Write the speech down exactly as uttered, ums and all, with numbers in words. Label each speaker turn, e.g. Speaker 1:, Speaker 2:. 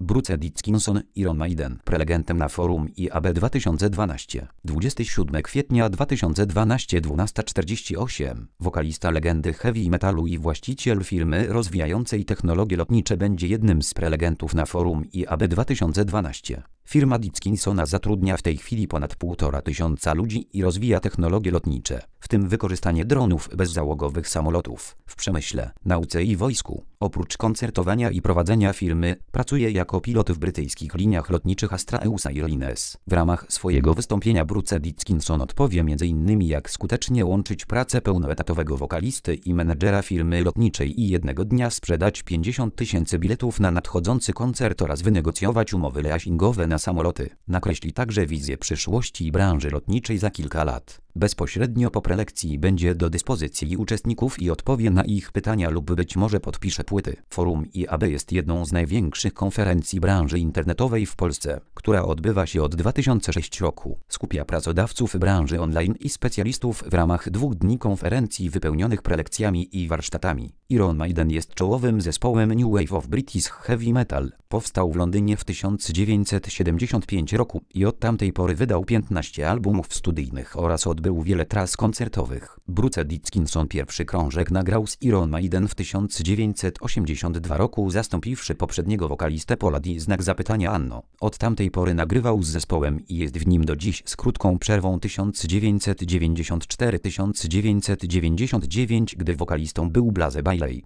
Speaker 1: Bruce Dickinson, Iron Maiden, prelegentem na forum I A B dwa tysiące dwanaście. dwudziestego siódmego kwietnia dwa tysiące dwanaście, dwunasta czterdzieści osiem. Wokalista legendy heavy metalu i właściciel firmy rozwijającej technologie lotnicze będzie jednym z prelegentów na forum I A B dwa tysiące dwanaście. Firma Dickinsona zatrudnia w tej chwili ponad półtora tysiąca ludzi i rozwija technologie lotnicze, w tym wykorzystanie dronów bezzałogowych samolotów w przemyśle, nauce i wojsku. Oprócz koncertowania i prowadzenia firmy, pracuje jako pilot w brytyjskich liniach lotniczych Astra Airlines. W ramach swojego wystąpienia Bruce Dickinson odpowie między innymi jak skutecznie łączyć pracę pełnoetatowego wokalisty i menedżera firmy lotniczej i jednego dnia sprzedać pięćdziesiąt tysięcy biletów na nadchodzący koncert oraz wynegocjować umowy leasingowe na samoloty. Nakreśli także wizję przyszłości branży lotniczej za kilka lat. Bezpośrednio po prelekcji będzie do dyspozycji uczestników i odpowie na ich pytania lub być może podpisze płyty. Forum I A B jest jedną z największych konferencji branży internetowej w Polsce, która odbywa się od dwa tysiące szóstego roku. Skupia pracodawców branży online i specjalistów w ramach dwóch dni konferencji wypełnionych prelekcjami i warsztatami. Iron Maiden jest czołowym zespołem New Wave of British Heavy Metal. Powstał w Londynie w tysiąc dziewięćset siedemdziesiątym piątym roku i od tamtej pory wydał piętnaście albumów studyjnych oraz odbył wiele tras koncertowych. Bruce Dickinson pierwszy krążek nagrał z Iron Maiden w tysiąc dziewięćset osiemdziesiątym drugim roku, zastąpiwszy poprzedniego wokalistę Paula D. Znak zapytania Anno. Od tamtej pory nagrywał z zespołem i jest w nim do dziś z krótką przerwą tysiąc dziewięćset dziewięćdziesiąty czwarty do tysiąc dziewięćset dziewięćdziesiątego dziewiątego, gdy wokalistą był Blaze Bayley.